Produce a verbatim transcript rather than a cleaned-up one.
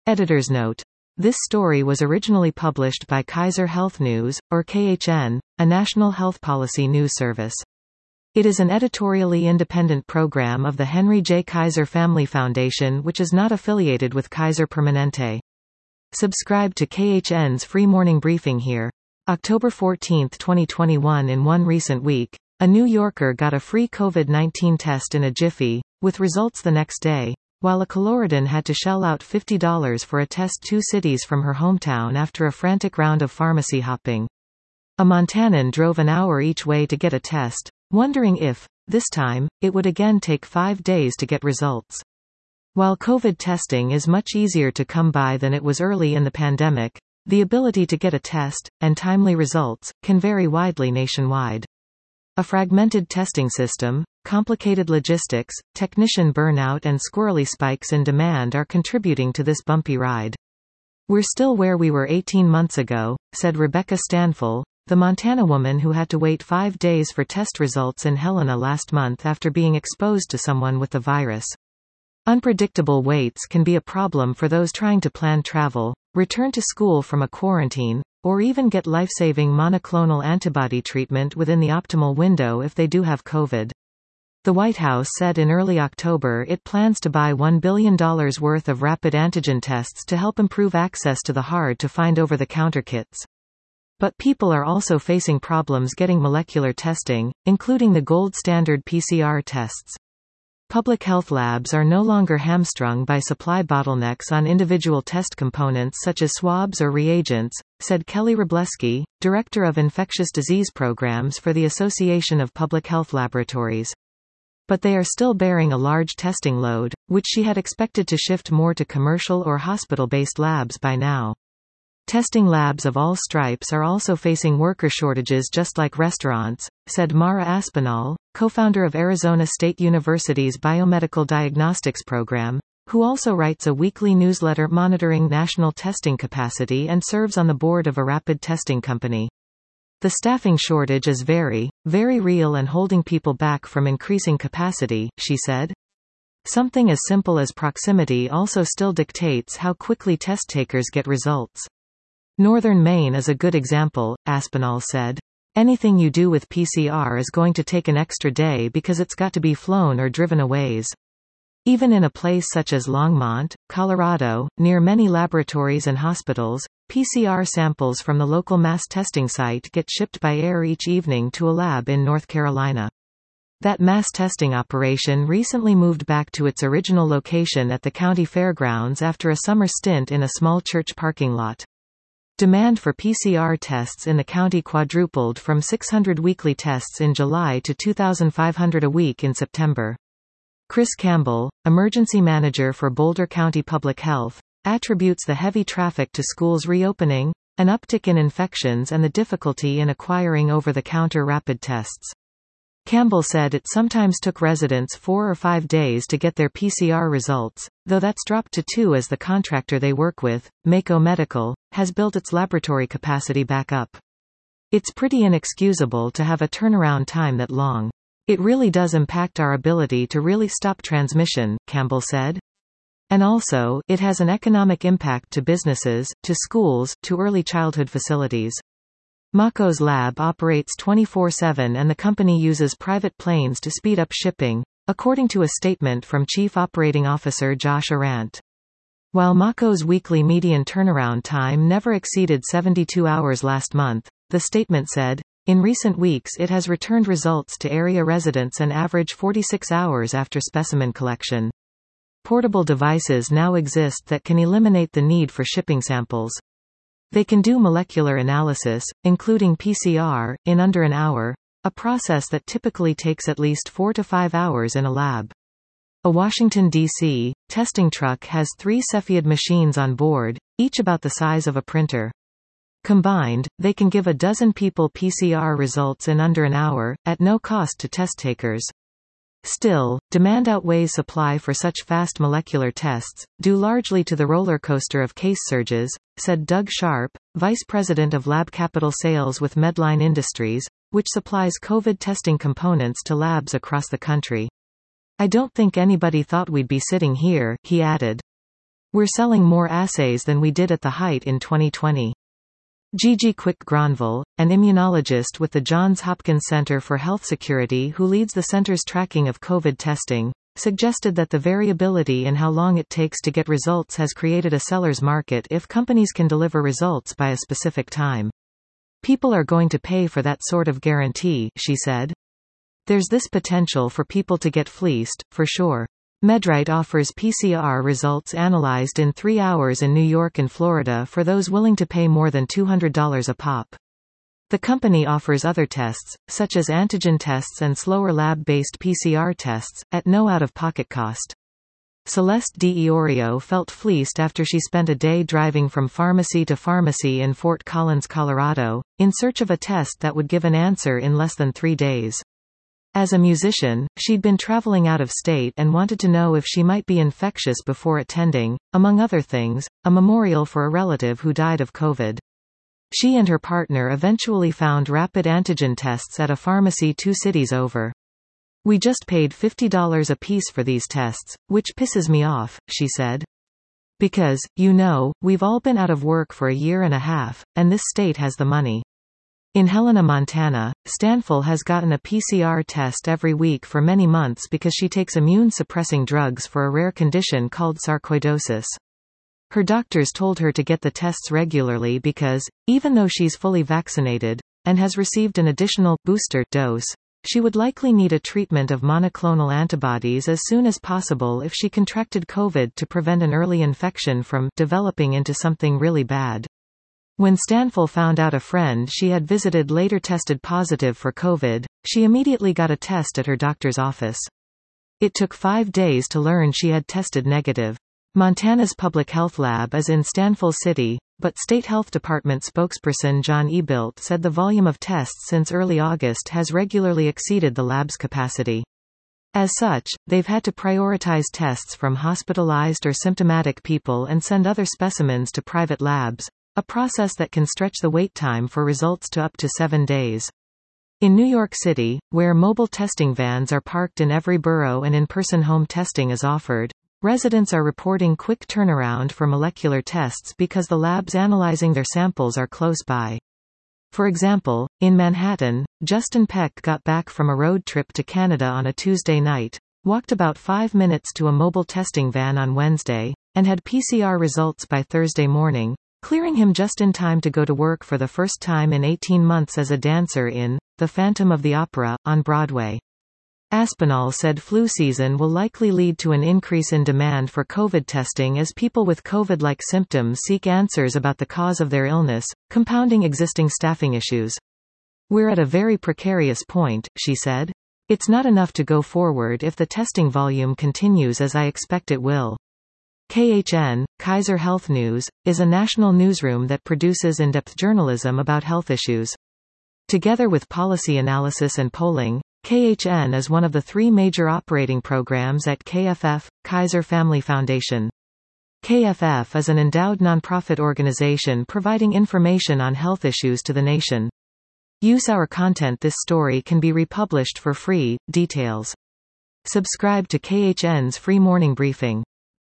Editor's note. This story was originally published by Kaiser Health News, or K H N, a national health policy news service. It is an editorially independent program of the Henry J. Kaiser Family Foundation which is not affiliated with Kaiser Permanente. Subscribe to K H N's free morning briefing here. October fourteenth twenty twenty-one. In one recent week, a New Yorker got a free COVID nineteen test in a jiffy, with results the next day, while a Coloradan had to shell out fifty dollars for a test two cities from her hometown after a frantic round of pharmacy hopping. A Montanan drove an hour each way to get a test, wondering if, this time, it would again take five days to get results. While COVID testing is much easier to come by than it was early in the pandemic, the ability to get a test, and timely results, can vary widely nationwide. A fragmented testing system, complicated logistics, technician burnout and squirrely spikes in demand are contributing to this bumpy ride. We're still where we were eighteen months ago, said Rebecca Stanfill, the Montana woman who had to wait five days for test results in Helena last month after being exposed to someone with the virus. Unpredictable waits can be a problem for those trying to plan travel, return to school from a quarantine, or even get life-saving monoclonal antibody treatment within the optimal window if they do have COVID. The White House said in early October it plans to buy one billion dollars worth of rapid antigen tests to help improve access to the hard-to-find over-the-counter kits. But people are also facing problems getting molecular testing, including the gold standard P C R tests. Public health labs are no longer hamstrung by supply bottlenecks on individual test components such as swabs or reagents, said Kelly Wroblewski, Director of Infectious Disease Programs for the Association of Public Health Laboratories. But they are still bearing a large testing load, which she had expected to shift more to commercial or hospital-based labs by now. Testing labs of all stripes are also facing worker shortages just like restaurants, said Mara Aspinall, co-founder of Arizona State University's Biomedical Diagnostics Program, who also writes a weekly newsletter monitoring national testing capacity and serves on the board of a rapid testing company. The staffing shortage is very, very real and holding people back from increasing capacity, she said. Something as simple as proximity also still dictates how quickly test takers get results. Northern Maine is a good example, Aspinall said. Anything you do with P C R is going to take an extra day because it's got to be flown or driven a ways. Even in a place such as Longmont, Colorado, near many laboratories and hospitals, P C R samples from the local mass testing site get shipped by air each evening to a lab in North Carolina. That mass testing operation recently moved back to its original location at the county fairgrounds after a summer stint in a small church parking lot. Demand for P C R tests in the county quadrupled from six hundred weekly tests in July to two thousand five hundred a week in September. Chris Campbell, emergency manager for Boulder County Public Health, attributes the heavy traffic to schools reopening, an uptick in infections and the difficulty in acquiring over-the-counter rapid tests. Campbell said it sometimes took residents four or five days to get their P C R results, though that's dropped to two as the contractor they work with, Mako Medical, has built its laboratory capacity back up. It's pretty inexcusable to have a turnaround time that long. It really does impact our ability to really stop transmission, Campbell said. And also, it has an economic impact to businesses, to schools, to early childhood facilities. Mako's lab operates twenty-four seven and the company uses private planes to speed up shipping, according to a statement from Chief Operating Officer Josh Arant. While Mako's weekly median turnaround time never exceeded seventy-two hours last month, the statement said, in recent weeks it has returned results to area residents an average forty-six hours after specimen collection. Portable devices now exist that can eliminate the need for shipping samples. They can do molecular analysis, including P C R, in under an hour, a process that typically takes at least four to five hours in a lab. A Washington, D C, testing truck has three Cepheid machines on board, each about the size of a printer. Combined, they can give a dozen people P C R results in under an hour, at no cost to test takers. Still, demand outweighs supply for such fast molecular tests, due largely to the roller coaster of case surges, said Doug Sharp, Vice President of Lab Capital Sales with Medline Industries, which supplies COVID testing components to labs across the country. I don't think anybody thought we'd be sitting here, he added. We're selling more assays than we did at the height in twenty twenty. Gigi Quick-Granville, an immunologist with the Johns Hopkins Center for Health Security who leads the center's tracking of COVID testing, suggested that the variability in how long it takes to get results has created a seller's market if companies can deliver results by a specific time. People are going to pay for that sort of guarantee, she said. There's this potential for people to get fleeced, for sure. Medrite offers P C R results analyzed in three hours in New York and Florida for those willing to pay more than two hundred dollars a pop. The company offers other tests, such as antigen tests and slower lab-based P C R tests, at no out-of-pocket cost. Celeste DiIorio felt fleeced after she spent a day driving from pharmacy to pharmacy in Fort Collins, Colorado, in search of a test that would give an answer in less than three days. As a musician, she'd been traveling out of state and wanted to know if she might be infectious before attending, among other things, a memorial for a relative who died of COVID. She and her partner eventually found rapid antigen tests at a pharmacy two cities over. We just paid fifty dollars a piece for these tests, which pisses me off, she said. Because, you know, we've all been out of work for a year and a half, and this state has the money. In Helena, Montana, Stanful has gotten a P C R test every week for many months because she takes immune-suppressing drugs for a rare condition called sarcoidosis. Her doctors told her to get the tests regularly because, even though she's fully vaccinated, and has received an additional booster dose, she would likely need a treatment of monoclonal antibodies as soon as possible if she contracted COVID to prevent an early infection from developing into something really bad. When Stanful found out a friend she had visited later tested positive for COVID, she immediately got a test at her doctor's office. It took five days to learn she had tested negative. Montana's public health lab is in Stanful City, but State Health Department spokesperson John Ebilt said the volume of tests since early August has regularly exceeded the lab's capacity. As such, they've had to prioritize tests from hospitalized or symptomatic people and send other specimens to private labs, a process that can stretch the wait time for results to up to seven days. In New York City, where mobile testing vans are parked in every borough and in-person home testing is offered, residents are reporting quick turnaround for molecular tests because the labs analyzing their samples are close by. For example, in Manhattan, Justin Peck got back from a road trip to Canada on a Tuesday night, walked about five minutes to a mobile testing van on Wednesday, and had P C R results by Thursday morning, clearing him just in time to go to work for the first time in eighteen months as a dancer in The Phantom of the Opera, on Broadway. Aspinall said flu season will likely lead to an increase in demand for COVID testing as people with COVID-like symptoms seek answers about the cause of their illness, compounding existing staffing issues. We're at a very precarious point, she said. It's not enough to go forward if the testing volume continues as I expect it will. K H N, Kaiser Health News, is a national newsroom that produces in-depth journalism about health issues. Together with policy analysis and polling, K H N is one of the three major operating programs at K F F, Kaiser Family Foundation. K F F is an endowed nonprofit organization providing information on health issues to the nation. Use our content. This story can be republished for free. Details. Subscribe to K H N's free morning briefing.